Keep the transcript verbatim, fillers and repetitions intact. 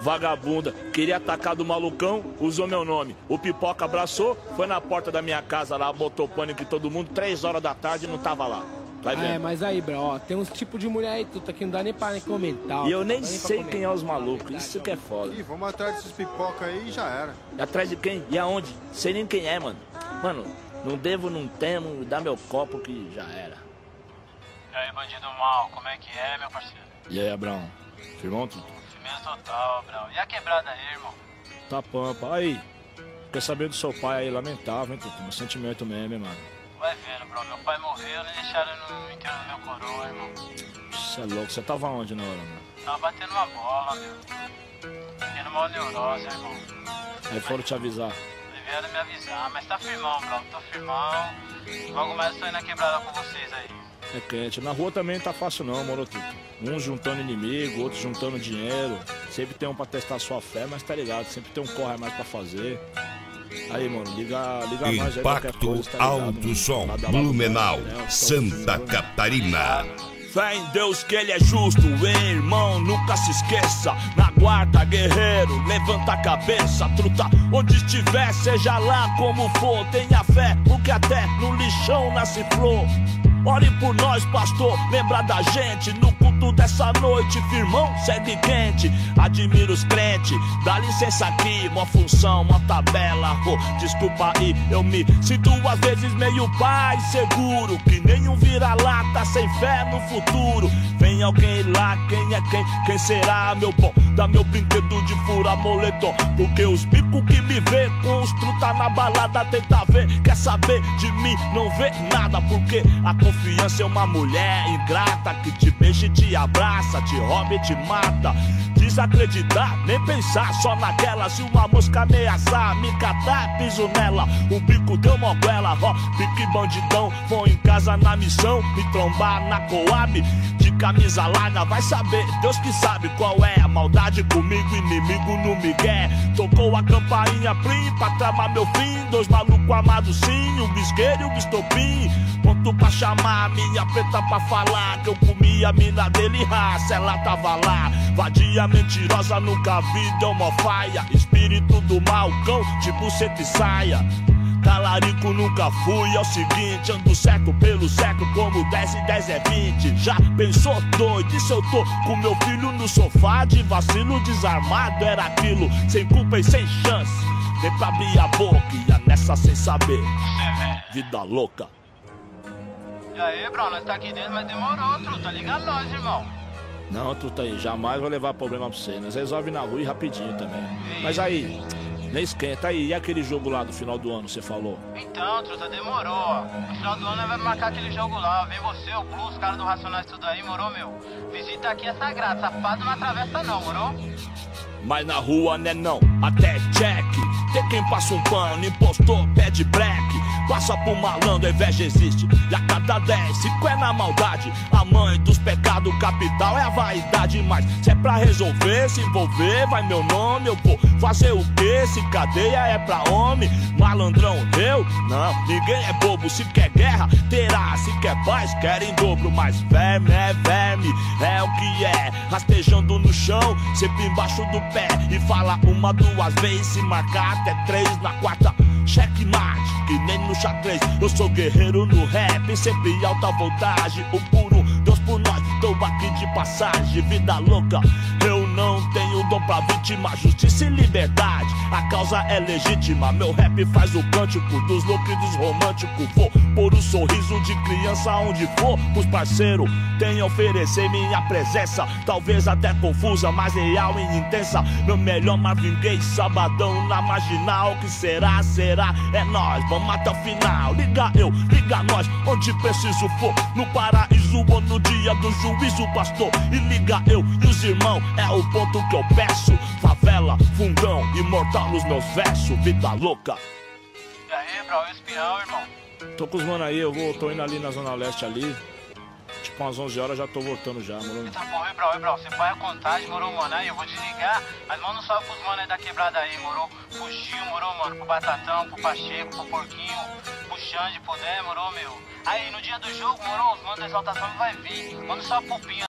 vagabunda. Queria atacar do malucão, usou meu nome. O Pipoca abraçou, foi na porta da minha casa lá, botou pânico em todo mundo, três horas da tarde e não tava lá. Vai ah, é, mas aí, bro, ó, tem uns tipos de mulher aí, tudo aqui, não dá nem pra nem comentar. Ó, e eu nem sei nem quem é os malucos, isso que é foda. Ih, vamos atrás desses pipoca aí e já era. E atrás de quem? E aonde? Sei nem quem é, mano. Mano, não devo, não temo, dá meu copo que já era. E aí, bandido mal, como é que é, meu parceiro? E aí, Abrão? Firmão tudo? Firmeza total, Abrão. E a quebrada aí, irmão? Tá pampa. Aí, quer saber do seu pai aí, lamentável, hein, Tuto? Meu sentimento mesmo, hein, mano. Vai vendo, bro. Meu pai morreu, nem deixaram no enterro do meu coroa, irmão. Você é louco, você tava onde na hora, mano? Tava batendo uma bola, meu. Tendo uma neurose, irmão. Aí foram te avisar. Vieram me avisar, mas tá firmão, bro. Tô firmão. Logo mais eu tô indo na quebrada com vocês aí. É quente. Na rua também não tá fácil não, moro tudo. Uns juntando inimigo, outros juntando dinheiro. Sempre tem um pra testar sua fé, mas tá ligado, sempre tem um corre a mais pra fazer. Aí, mano, liga, liga mais aí. Impacto Alto Som, Blumenau, Santa Catarina. Fé em Deus que ele é justo, hein, irmão, nunca se esqueça. Na guarda, guerreiro, levanta a cabeça, truta, onde estiver, seja lá como for. Tenha fé, porque até no lixão nasce flor. Ore por nós, pastor, lembra da gente. No culto dessa noite, firmão, segue quente. Admiro os crentes, dá licença aqui. Uma função, uma tabela, oh, desculpa aí. Eu me sinto às vezes meio pai seguro, que nenhum vira-lata sem fé no futuro. Vem alguém lá, quem é quem? Quem será, meu bom? Dá meu brinquedo de fura moletom, porque os bicos que me vê com os truta na balada tenta ver, quer saber de mim, não vê nada, porque a confiança é uma mulher ingrata que te beija e te abraça, te rouba e te mata. Desacreditar, nem pensar, só naquela. Se uma mosca ameaçar, me catar, piso nela. O bico deu moguela, ó, pique bandidão. Vou em casa na missão, me trombar na Coab. De camisa larga, vai saber, Deus que sabe qual é a maldade comigo, inimigo no migué. Tocou a campainha plim pra tramar meu fim. Dois malucos amados sim, um bisqueiro e um bistopim. Ponto pra chamar minha preta pra falar que eu comi a mina dele, raça, ela tava lá. Vadia mentirosa, nunca vi, deu mó faia. Espírito do mal, cão, tipo seta e saia. Talarico nunca fui, é o seguinte, ando certo pelo certo, como dez e dez é vinte. Já pensou doido, e se eu tô com meu filho no sofá de vacilo desarmado? Era aquilo, sem culpa e sem chance. Vem pra abrir a boca, ia nessa sem saber. Vida louca. E aí, bro, nós tá aqui dentro, mas demorou, truta, liga nós, irmão. Não, truta aí, jamais vou levar problema pra você. Nós resolve na rua e rapidinho também. Ei. Mas aí, nem esquenta aí, e aquele jogo lá do final do ano, você falou? Então, truta, demorou, ó. No final do ano nós vamos marcar aquele jogo lá, ó. Vem você, o Blue, os caras do Racionais, tudo aí, morou, meu? Visita aqui é sagrado, safado não atravessa não, morou? Mas na rua né não, até check. Tem quem passa um pano, impostor, pede black. Passa por malandro, a inveja existe. E a cada dez, cinco é na maldade. A mãe dos pecados capital é a vaidade. Mas se é pra resolver, se envolver, vai meu nome. Eu vou fazer o quê? Se cadeia é pra homem. Malandrão, eu? Não, ninguém é bobo. Se quer guerra, terá. Se quer paz, quer em dobro. Mas verme é verme, é o que é. Rastejando no chão, sempre embaixo do pé. E fala uma, duas vezes, se marcar até três. Na quarta, checkmate, que nem no xadrez. Eu sou guerreiro no rap, sempre alta voltagem. Um por um, Deus por nós, tô aqui de passagem. Vida louca, eu não tenho dom pra vítima. Justiça e liberdade, a causa é legítima. Meu rap faz o cântico dos loucos e dos românticos. Vou pôr o sorriso de criança onde for. Os parceiros têm a oferecer minha presença. Talvez até confusa, mas real e intensa. Meu melhor Marvin Gaye, sabadão na marginal. Que será, será, é nós, vamos até o final. Liga eu, liga nós, onde preciso for. No paraíso ou no dia do juízo, pastor. E liga eu e os irmãos, é o ponto que eu peço. Favela, fundão, imortal nos meus versos. Vida louca. E aí, bro, e o espião, irmão? Tô com os mano aí, eu vou, tô indo ali na Zona Leste ali. Tipo umas onze horas já tô voltando já, mano. Eita porra, bro, e bro, você põe a contagem, morou, mano, aí eu vou desligar. Mas manda um salve pros mano aí da quebrada aí, morou? Pro Gil, morou, mano, pro Batatão, pro Pacheco, pro Porquinho, pro Xande, pro Dé, morou, meu? Aí no dia do jogo, morou, os mano da exaltação vai vir. Manda um salve pro Pinha.